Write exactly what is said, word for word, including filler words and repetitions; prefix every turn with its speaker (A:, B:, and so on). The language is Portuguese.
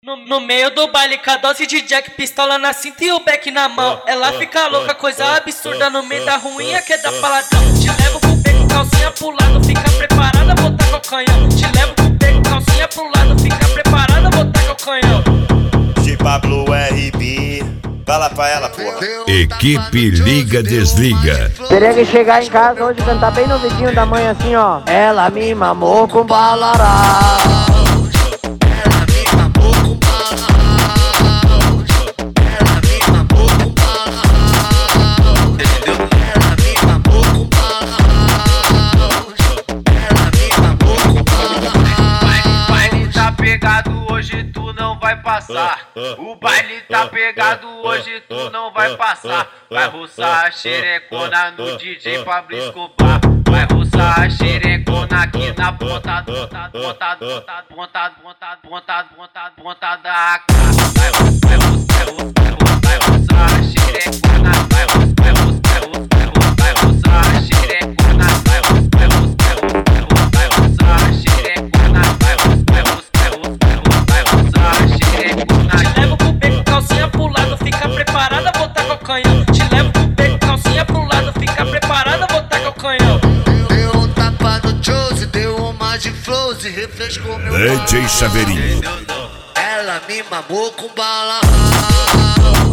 A: No, no meio do baile, com a dose de Jack, pistola na cinta e o beck na mão. Ela fica louca, coisa absurda no meio da ruinha que dá paladão. Te levo com o beco, calcinha pro lado, fica preparada, botar com o canhão. Te levo com o beco, calcinha pro lado, fica preparada, botar com o canhão.
B: G Pablo R B, fala pra ela, porra.
C: Equipe Liga Desliga.
D: Teria que chegar em casa hoje e cantar bem no vidinho da mãe assim, ó. Ela me mamou com balará.
E: Hoje tu não vai passar. O baile tá pegado, hoje tu não vai passar. Vai roçar a xerecona no D J Pablo Escobar. Vai roçar a xerecona aqui na ponta, ponta, ponta, ponta, ponta, ponta, ponta, ponta, ponta da A K. Vai roçar, vai roçar a xerecona, vai roçar, vai roçar, vai roçar a xerecona, vai roçar, vai roçar a xerecona, vai roçar.
A: Te levo com o beco, calcinha pro lado, fica preparada, botar com o canhão. Te levo com o beco, calcinha pro lado, fica preparada, botar com o canhão.
F: Deu um tapa no Chose, deu uma de flows e refrescou meu
C: D J Saveirinho.
F: Ela me mamou com bala.